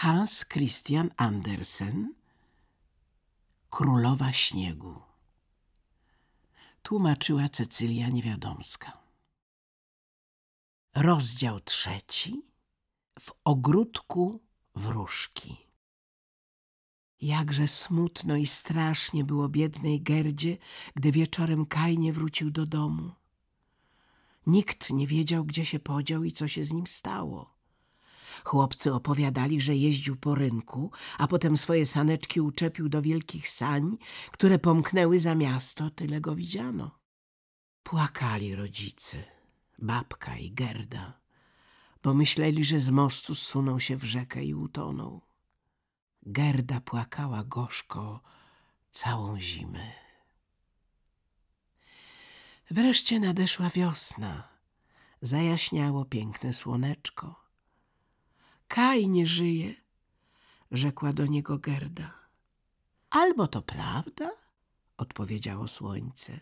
Hans Christian Andersen, Królowa śniegu. Tłumaczyła Cecylia Niewiadomska. Rozdział 3. W ogródku wróżki. Jakże smutno i strasznie było biednej Gerdzie, gdy wieczorem Kaj nie wrócił do domu. Nikt nie wiedział, gdzie się podział i co się z nim stało. Chłopcy opowiadali, że jeździł po rynku, a potem swoje saneczki uczepił do wielkich sań, które pomknęły za miasto, tyle go widziano. Płakali rodzice, babka i Gerda, bo myśleli, że z mostu zsuną się w rzekę i utoną. Gerda płakała gorzko całą zimę. Wreszcie nadeszła wiosna. Zajaśniało piękne słoneczko. Kaj nie żyje, rzekła do niego Gerda. Albo to prawda, odpowiedziało słońce.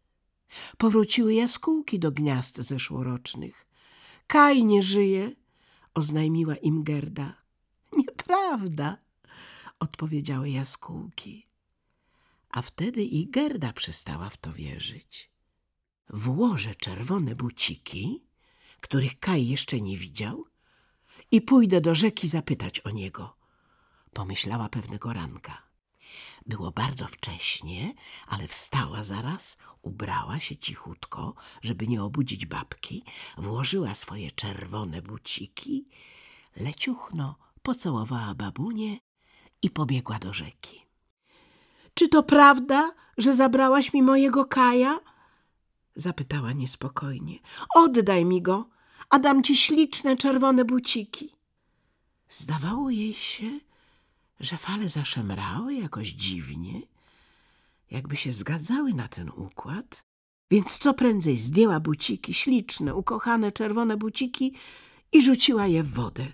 Powróciły jaskółki do gniazd zeszłorocznych. Kaj nie żyje, oznajmiła im Gerda. Nieprawda, odpowiedziały jaskółki. A wtedy i Gerda przestała w to wierzyć. Włożę czerwone buciki, których Kaj jeszcze nie widział, i pójdę do rzeki zapytać o niego, pomyślała pewnego ranka. Było bardzo wcześnie, ale wstała zaraz, ubrała się cichutko, żeby nie obudzić babki, włożyła swoje czerwone buciki, leciuchno pocałowała babunię i pobiegła do rzeki. Czy to prawda, że zabrałaś mi mojego Kaja? Zapytała niespokojnie. Oddaj mi go, a dam ci śliczne czerwone buciki. Zdawało jej się, że fale zaszemrały jakoś dziwnie, jakby się zgadzały na ten układ, więc co prędzej zdjęła buciki, śliczne, ukochane czerwone buciki i rzuciła je w wodę.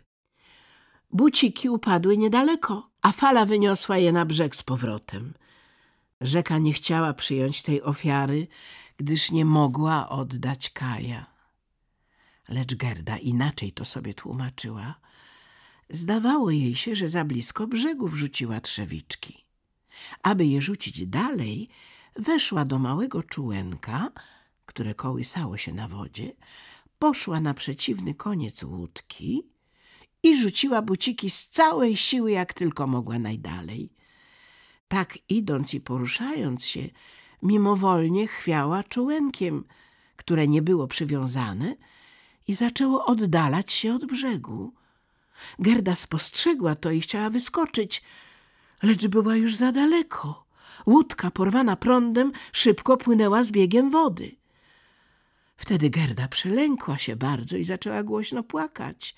Buciki upadły niedaleko, a fala wyniosła je na brzeg z powrotem. Rzeka nie chciała przyjąć tej ofiary, gdyż nie mogła oddać Kaja. Lecz Gerda inaczej to sobie tłumaczyła. Zdawało jej się, że za blisko brzegu wrzuciła trzewiczki. Aby je rzucić dalej, weszła do małego czółenka, które kołysało się na wodzie, poszła na przeciwny koniec łódki i rzuciła buciki z całej siły, jak tylko mogła najdalej. Tak idąc i poruszając się, mimowolnie chwiała czółenkiem, które nie było przywiązane, i zaczęło oddalać się od brzegu. Gerda spostrzegła to i chciała wyskoczyć, lecz była już za daleko. Łódka, porwana prądem, szybko płynęła z biegiem wody. Wtedy Gerda przelękła się bardzo i zaczęła głośno płakać,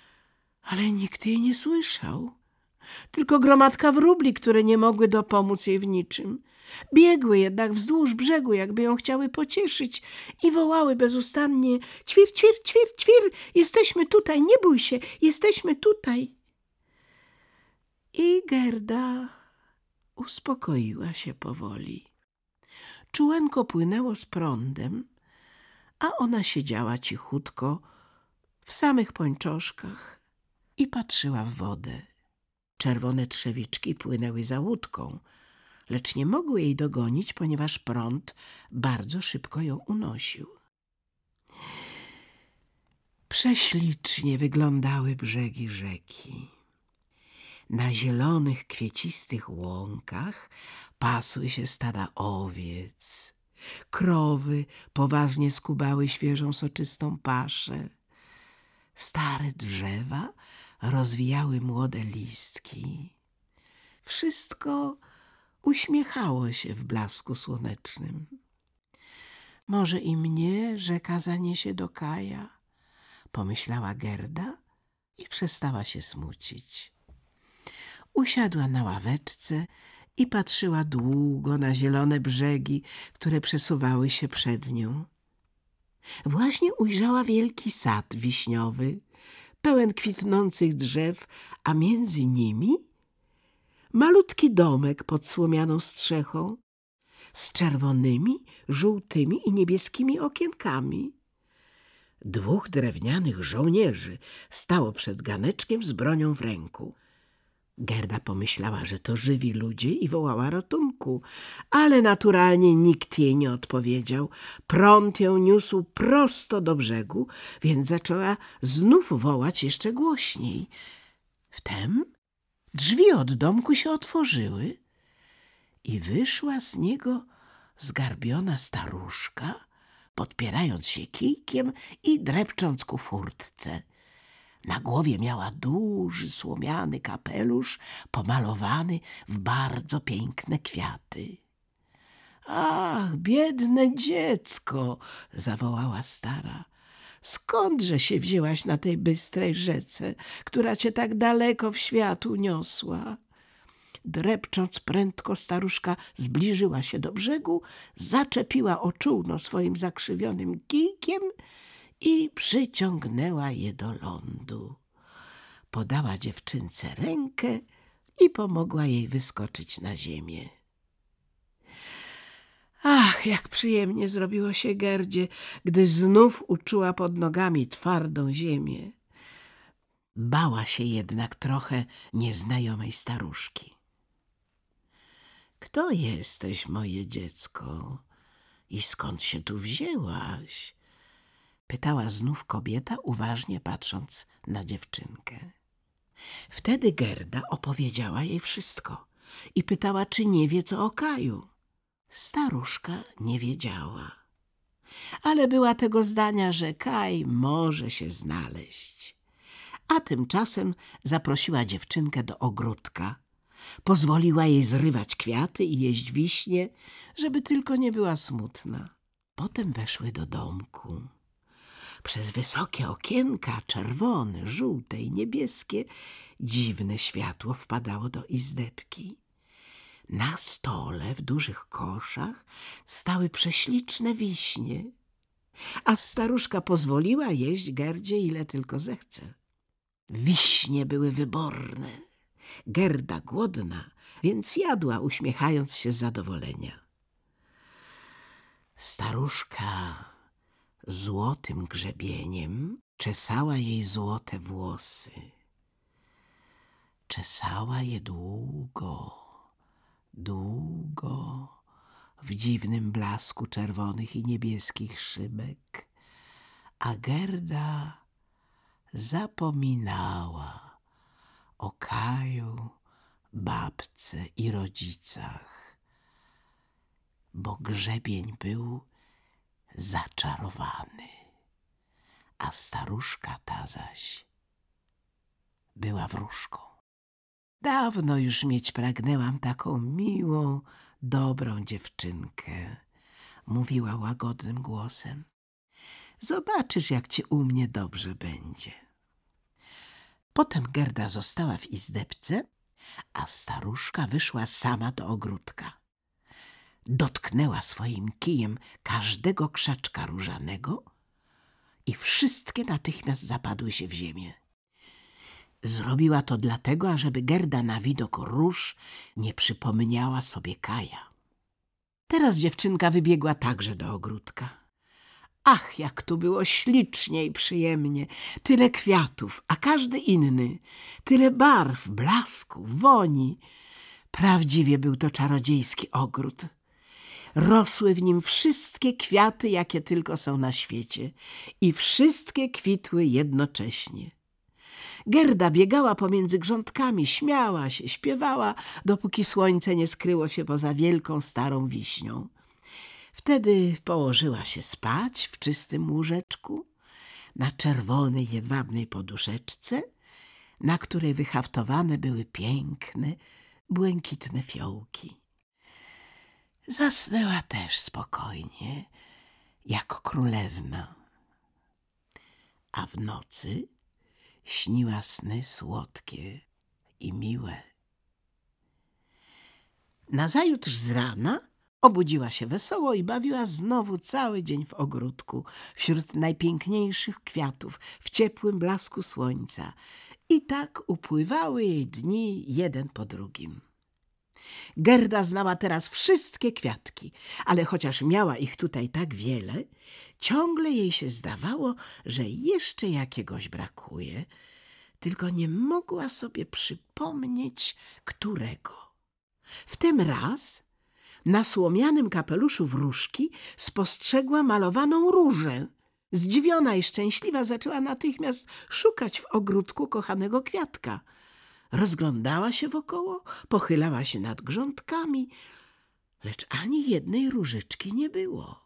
ale nikt jej nie słyszał. Tylko gromadka wróbli, które nie mogły dopomóc jej w niczym. Biegły jednak wzdłuż brzegu, jakby ją chciały pocieszyć i wołały bezustannie: ćwir, ćwir, ćwir, ćwir, jesteśmy tutaj, nie bój się, jesteśmy tutaj. I Gerda uspokoiła się powoli. Czółenko płynęło z prądem, a ona siedziała cichutko w samych pończoszkach i patrzyła w wodę. Czerwone trzewiczki płynęły za łódką, lecz nie mogły jej dogonić, ponieważ prąd bardzo szybko ją unosił. Prześlicznie wyglądały brzegi rzeki. Na zielonych, kwiecistych łąkach pasły się stada owiec. Krowy poważnie skubały świeżą, soczystą paszę. Stare drzewa rozwijały młode listki. Wszystko uśmiechało się w blasku słonecznym. Może i mnie rzeka zaniesie do Kaja, pomyślała Gerda i przestała się smucić. Usiadła na ławeczce i patrzyła długo na zielone brzegi, które przesuwały się przed nią. Właśnie ujrzała wielki sad wiśniowy, pełen kwitnących drzew, a między nimi malutki domek pod słomianą strzechą z czerwonymi, żółtymi i niebieskimi okienkami. 2 drewnianych żołnierzy stało przed ganeczkiem z bronią w ręku. Gerda pomyślała, że to żywi ludzie i wołała ratunku, ale naturalnie nikt jej nie odpowiedział. Prąd ją niósł prosto do brzegu, więc zaczęła znów wołać jeszcze głośniej. Wtem drzwi od domku się otworzyły i wyszła z niego zgarbiona staruszka, podpierając się kijkiem i drepcząc ku furtce. Na głowie miała duży słomiany kapelusz pomalowany w bardzo piękne kwiaty. Ach, biedne dziecko, zawołała stara. Skądże się wzięłaś na tej bystrej rzece, która cię tak daleko w świat uniosła? Drepcząc prędko, staruszka zbliżyła się do brzegu, zaczepiła o czółno swoim zakrzywionym kijkiem i przyciągnęła je do lądu. Podała dziewczynce rękę i pomogła jej wyskoczyć na ziemię. Ach, jak przyjemnie zrobiło się Gerdzie, gdy znów uczuła pod nogami twardą ziemię. Bała się jednak trochę nieznajomej staruszki. Kto jesteś, moje dziecko? I skąd się tu wzięłaś? Pytała znów kobieta, uważnie patrząc na dziewczynkę. Wtedy Gerda opowiedziała jej wszystko i pytała, czy nie wie, co o Kaju. Staruszka nie wiedziała, ale była tego zdania, że Kaj może się znaleźć. A tymczasem zaprosiła dziewczynkę do ogródka. Pozwoliła jej zrywać kwiaty i jeść wiśnie, żeby tylko nie była smutna. Potem weszły do domku. Przez wysokie okienka, czerwone, żółte i niebieskie, dziwne światło wpadało do izdebki. Na stole w dużych koszach stały prześliczne wiśnie, a staruszka pozwoliła jeść Gerdzie ile tylko zechce. Wiśnie były wyborne. Gerda głodna, więc jadła, uśmiechając się z zadowolenia. Staruszka złotym grzebieniem czesała jej złote włosy. Czesała je długo, długo, w dziwnym blasku czerwonych i niebieskich szybek, a Gerda zapominała o Kaju, babce i rodzicach, bo grzebień był zaczarowany, a staruszka ta zaś była wróżką. Dawno już mieć pragnęłam taką miłą, dobrą dziewczynkę, mówiła łagodnym głosem. Zobaczysz, jak ci u mnie dobrze będzie. Potem Gerda została w izdebce, a staruszka wyszła sama do ogródka. Dotknęła swoim kijem każdego krzaczka różanego i wszystkie natychmiast zapadły się w ziemię. Zrobiła to dlatego, ażeby Gerda na widok róż nie przypomniała sobie Kaja. Teraz dziewczynka wybiegła także do ogródka. Ach, jak tu było ślicznie i przyjemnie, tyle kwiatów, a każdy inny, tyle barw, blasku, woni. Prawdziwie był to czarodziejski ogród. Rosły w nim wszystkie kwiaty, jakie tylko są na świecie i wszystkie kwitły jednocześnie. Gerda biegała pomiędzy grządkami, śmiała się, śpiewała, dopóki słońce nie skryło się poza wielką starą wiśnią. Wtedy położyła się spać w czystym łóżeczku, na czerwonej jedwabnej poduszeczce, na której wyhaftowane były piękne, błękitne fiołki. Zasnęła też spokojnie, jak królewna. A w nocy śniła sny słodkie i miłe. Nazajutrz z rana obudziła się wesoło i bawiła znowu cały dzień w ogródku, wśród najpiękniejszych kwiatów, w ciepłym blasku słońca. I tak upływały jej dni jeden po drugim. Gerda znała teraz wszystkie kwiatki, ale chociaż miała ich tutaj tak wiele, ciągle jej się zdawało, że jeszcze jakiegoś brakuje. tylko nie mogła sobie przypomnieć, którego. Wtem raz na słomianym kapeluszu wróżki spostrzegła malowaną różę. Zdziwiona i szczęśliwa zaczęła natychmiast szukać w ogródku kochanego kwiatka. Rozglądała się wokoło, pochylała się nad grządkami, lecz ani jednej różyczki nie było.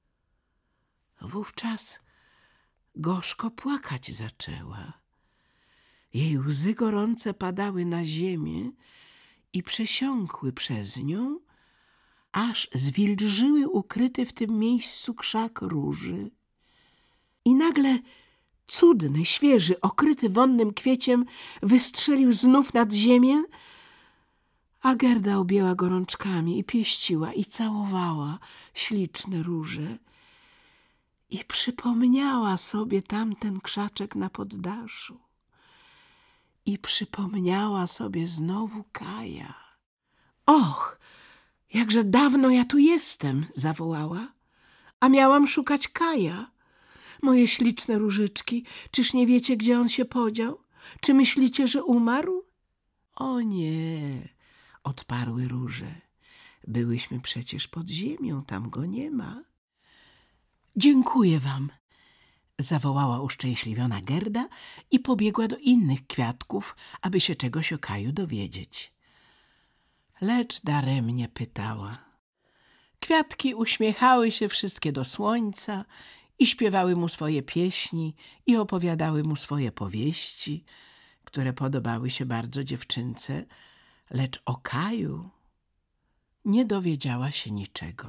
Wówczas gorzko płakać zaczęła. Jej łzy gorące padały na ziemię i przesiąkły przez nią, aż zwilżyły ukryty w tym miejscu krzak róży. I nagle cudny, świeży, okryty wonnym kwieciem wystrzelił znów nad ziemię, a Gerda objęła gorączkami i pieściła i całowała śliczne róże i przypomniała sobie tamten krzaczek na poddaszu i przypomniała sobie znowu Kaja. Och, jakże dawno ja tu jestem, zawołała, a miałam szukać Kaja. Moje śliczne różyczki, czyż nie wiecie, gdzie on się podział? Czy myślicie, że umarł? O nie, odparły róże. Byłyśmy przecież pod ziemią, tam go nie ma. Dziękuję wam, zawołała uszczęśliwiona Gerda i pobiegła do innych kwiatków, aby się czegoś o Kaju dowiedzieć. Lecz daremnie pytała. Kwiatki uśmiechały się wszystkie do słońca i śpiewały mu swoje pieśni i opowiadały mu swoje powieści, które podobały się bardzo dziewczynce, lecz o Kaju nie dowiedziała się niczego.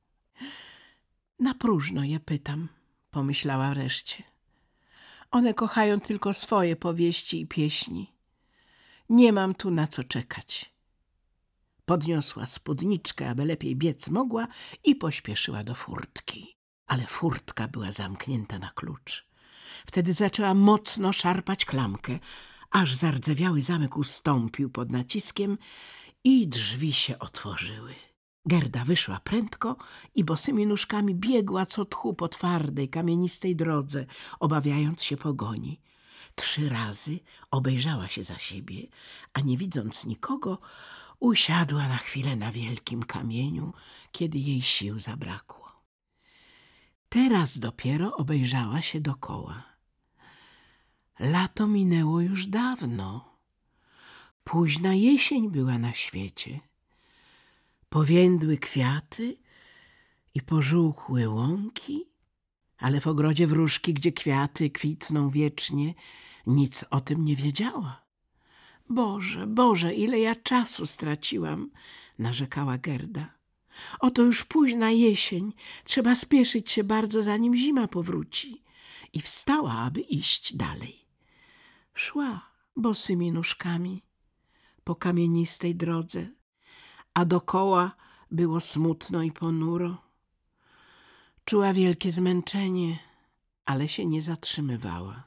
Na próżno je pytam, pomyślała wreszcie. One kochają tylko swoje powieści i pieśni. Nie mam tu na co czekać. Podniosła spódniczkę, aby lepiej biec mogła i pośpieszyła do furtki. Ale furtka była zamknięta na klucz. Wtedy zaczęła mocno szarpać klamkę, aż zardzewiały zamek ustąpił pod naciskiem i drzwi się otworzyły. Gerda wyszła prędko i bosymi nóżkami biegła co tchu po twardej, kamienistej drodze, obawiając się pogoni. 3 razy obejrzała się za siebie, a nie widząc nikogo, usiadła na chwilę na wielkim kamieniu, kiedy jej sił zabrakło. Teraz dopiero obejrzała się dokoła. Lato minęło już dawno. Późna jesień była na świecie. Powiędły kwiaty i pożółkły łąki, ale w ogrodzie wróżki, gdzie kwiaty kwitną wiecznie, nic o tym nie wiedziała. Boże, Boże, ile ja czasu straciłam, narzekała Gerda. Oto już późna jesień, trzeba spieszyć się bardzo, zanim zima powróci. I wstała, aby iść dalej. Szła bosymi nóżkami po kamienistej drodze, a dokoła było smutno i ponuro. Czuła wielkie zmęczenie, ale się nie zatrzymywała.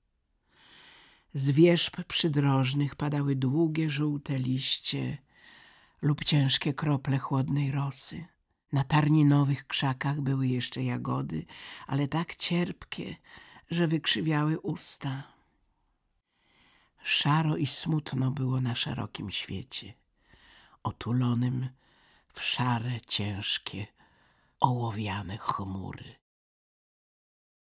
Z wierzb przydrożnych padały długie, żółte liście lub ciężkie krople chłodnej rosy. Na tarninowych krzakach były jeszcze jagody, ale tak cierpkie, że wykrzywiały usta. Szaro i smutno było na szerokim świecie, otulonym w szare, ciężkie, ołowiane chmury.